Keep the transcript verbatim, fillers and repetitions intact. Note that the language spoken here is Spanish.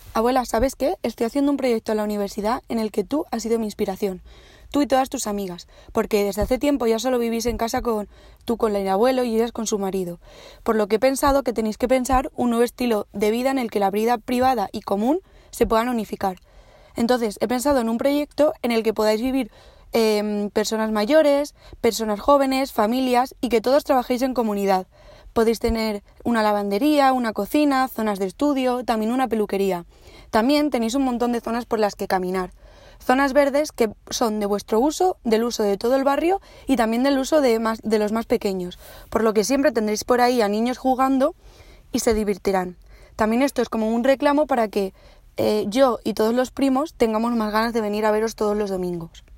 Abuela, ¿sabes qué? Estoy haciendo un proyecto en la universidad en el que tú has sido mi inspiración. Tú y todas tus amigas, porque desde hace tiempo ya solo vivís en casa con tú con el abuelo y ellas con su marido. Por lo que he pensado que tenéis que pensar un nuevo estilo de vida en el que la vida privada y común se puedan unificar. Entonces, he pensado en un proyecto en el que podáis vivir eh, personas mayores, personas jóvenes, familias y que todos trabajéis en comunidad. Podéis tener una lavandería, una cocina, zonas de estudio, también una peluquería. También tenéis un montón de zonas por las que caminar. Zonas verdes que son de vuestro uso, del uso de todo el barrio y también del uso de, más, de los más pequeños. Por lo que siempre tendréis por ahí a niños jugando y se divertirán. También esto es como un reclamo para que eh, yo y todos los primos tengamos más ganas de venir a veros todos los domingos.